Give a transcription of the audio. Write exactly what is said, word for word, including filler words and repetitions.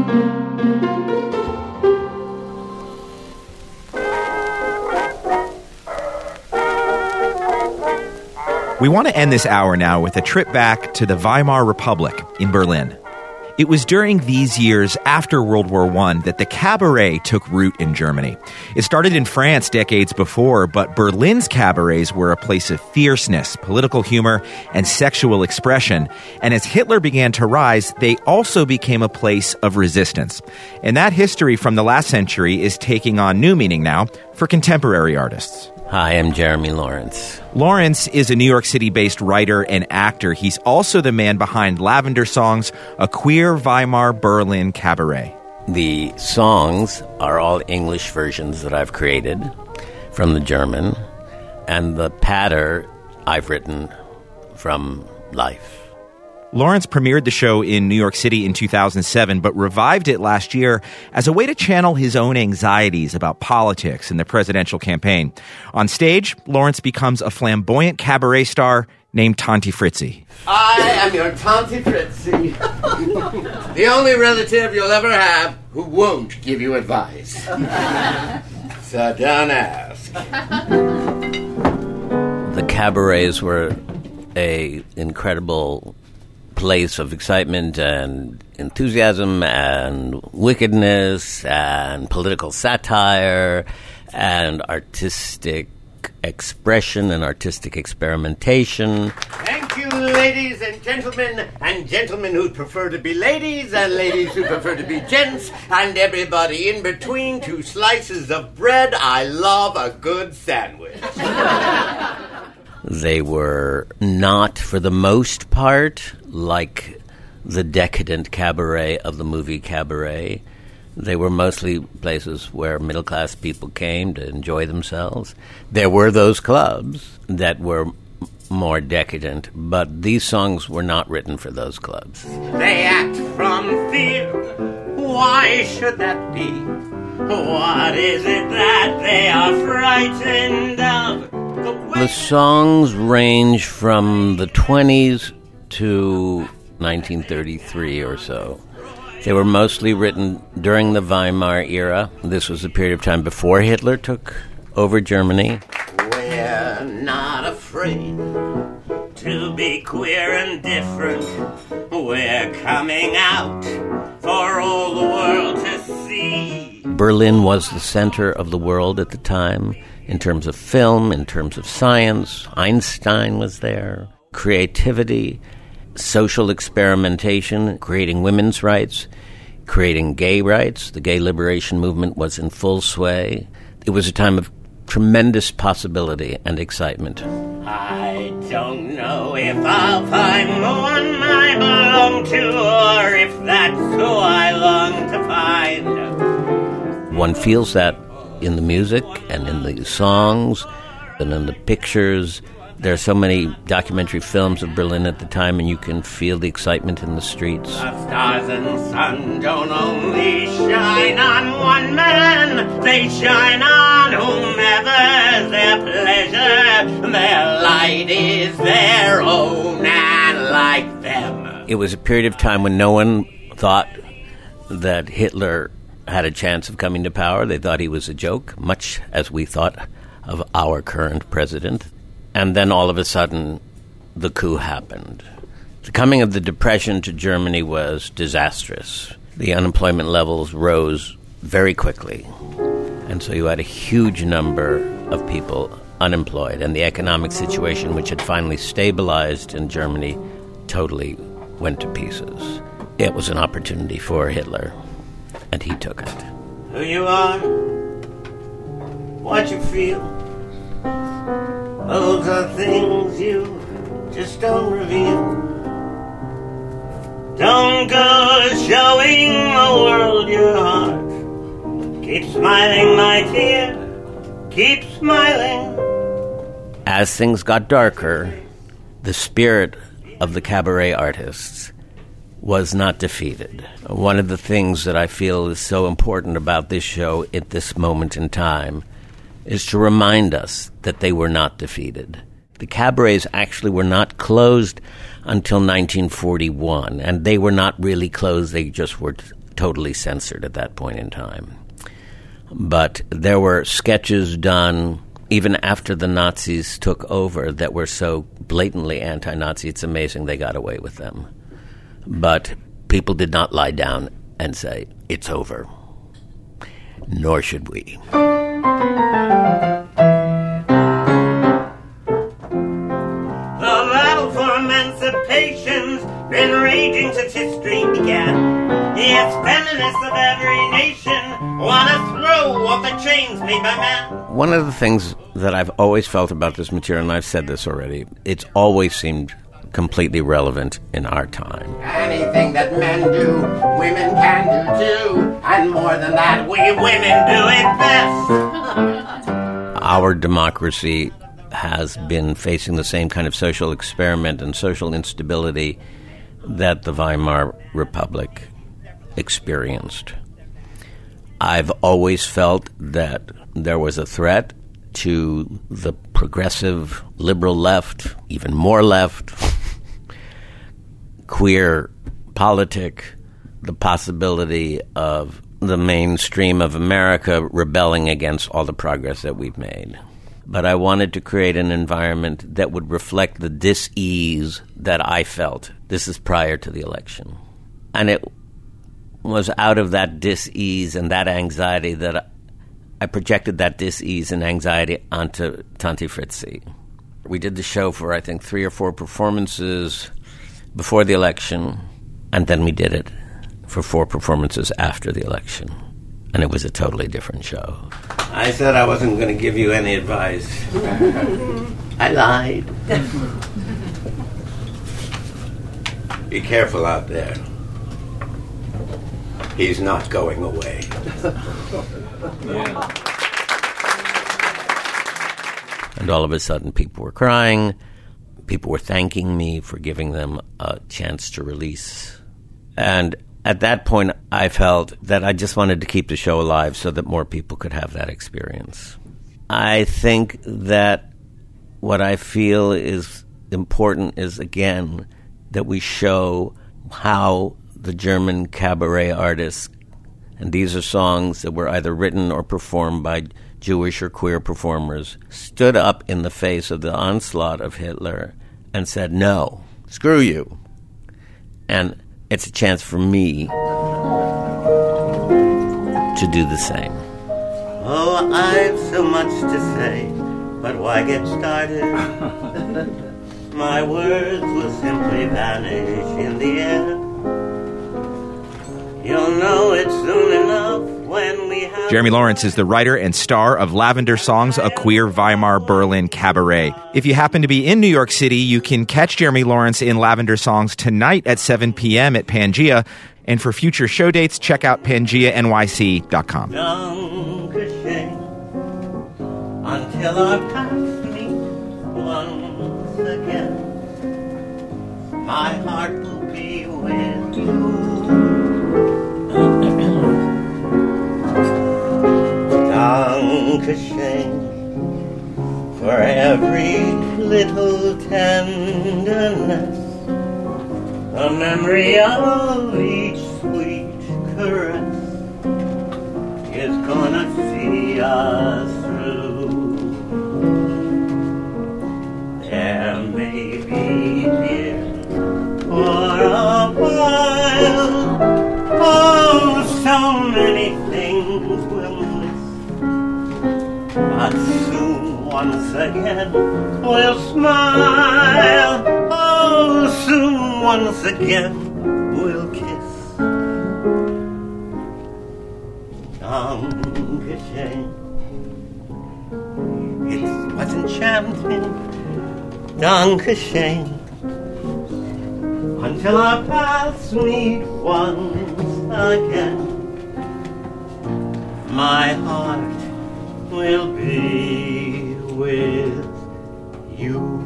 We want to end this hour now with a trip back to the Weimar Republic in Berlin. It was during these years after World War One that the cabaret took root in Germany. It started in France decades before, but Berlin's cabarets were a place of fierceness, political humor, and sexual expression. And as Hitler began to rise, they also became a place of resistance. And that history from the last century is taking on new meaning now for contemporary artists. Hi, I'm Jeremy Lawrence. Lawrence is a New York City-based writer and actor. He's also the man behind Lavender Songs, a queer Weimar Berlin cabaret. The songs are all English versions that I've created from the German, and the patter I've written from life. Lawrence premiered the show in New York City in two thousand seven, but revived it last year as a way to channel his own anxieties about politics and the presidential campaign. On stage, Lawrence becomes a flamboyant cabaret star named Tanti Fritzi. I am your Tanti Fritzi, the only relative you'll ever have who won't give you advice. So don't ask. The cabarets were a incredible place of excitement and enthusiasm and wickedness and political satire and artistic expression and artistic experimentation. Thank you, ladies and gentlemen, and gentlemen who prefer to be ladies, and ladies who prefer to be gents, and everybody in between. Two slices of bread. I love a good sandwich. They were not, for the most part, like the decadent cabaret of the movie Cabaret. They were mostly places where middle-class people came to enjoy themselves. There were those clubs that were more decadent, but these songs were not written for those clubs. They act from fear. Why should that be? What is it that they are frightened of? The songs range from the twenties to nineteen thirty-three or so. They were mostly written during the Weimar era. This was a period of time before Hitler took over Germany. We're not afraid to be queer and different. We're coming out for all the world to see. Berlin was the center of the world at the time. In terms of film, in terms of science, Einstein was there. Creativity, social experimentation, creating women's rights, creating gay rights. The gay liberation movement was in full sway. It was a time of tremendous possibility and excitement. I don't know if I'll find the one I belong to, or if that's who I long to find. One feels that in the music and in the songs and in the pictures. There are so many documentary films of Berlin at the time, and you can feel the excitement in the streets. The stars and sun don't only shine on one man, they shine on whomever their pleasure. Their light is their own and like them. It was a period of time when no one thought that Hitler had a chance of coming to power. They thought he was a joke, much as we thought of our current president. And then all of a sudden, the coup happened. The coming of the Depression to Germany was disastrous. The unemployment levels rose very quickly. And so you had a huge number of people unemployed. And the economic situation, which had finally stabilized in Germany, totally went to pieces. It was an opportunity for Hitler. And he took it. Who you are, what you feel, those are things you just don't reveal. Don't go showing the world your heart. Keep smiling, my dear, keep smiling. As things got darker, the spirit of the cabaret artists was not defeated. One of the things that I feel is so important about this show at this moment in time is to remind us that they were not defeated. The cabarets actually were not closed until nineteen forty-one, and they were not really closed. They just were totally censored at that point in time. But there were sketches done even after the Nazis took over that were so blatantly anti-Nazi, it's amazing they got away with them. But people did not lie down and say, it's over. Nor should we. The battle for emancipation's been raging since history began. Yes, feminists of every nation want to throw off the chains made by man. One of the things that I've always felt about this material, and I've said this already, it's always seemed completely relevant in our time. Anything that men do, women can do too. And more than that, we women do it best. Our democracy has been facing the same kind of social experiment and social instability that the Weimar Republic experienced. I've always felt that there was a threat to the progressive liberal left, even more left, queer politic, the possibility of the mainstream of America rebelling against all the progress that we've made. But I wanted to create an environment that would reflect the dis-ease that I felt. This is prior to the election. And it was out of that dis-ease and that anxiety that I projected that dis-ease and anxiety onto Tanti Fritzi. We did the show for, I think, three or four performances before the election, and then we did it for four performances after the election. And it was a totally different show. I said I wasn't going to give you any advice. I lied. Be careful out there. He's not going away. Yeah. And all of a sudden people were crying. People were thanking me for giving them a chance to release. And at that point, I felt that I just wanted to keep the show alive so that more people could have that experience. I think that what I feel is important is, again, that we show how the German cabaret artists, and these are songs that were either written or performed by Jewish or queer performers, stood up in the face of the onslaught of Hitler and said, no, screw you. And it's a chance for me to do the same. Oh, I've so much to say, but why get started? My words will simply vanish in the air. You'll know it soon enough when we have... Jeremy Lawrence is the writer and star of Lavender Songs, a queer Weimar Berlin cabaret. If you happen to be in New York City, you can catch Jeremy Lawrence in Lavender Songs tonight at seven p.m. at Pangea. And for future show dates, check out pangea N Y C dot com. Until our paths meet once again, my heart will be with you. Dankeschön for every little tenderness, a memory of each sweet caress is gonna see us through. There may be tears for a while, oh, so many things we'll miss, but soon once again we'll smile, oh, soon once again we'll kiss. Dankeschön. It was enchanting. Dankeschön. Until our paths meet once again, my heart will be with you.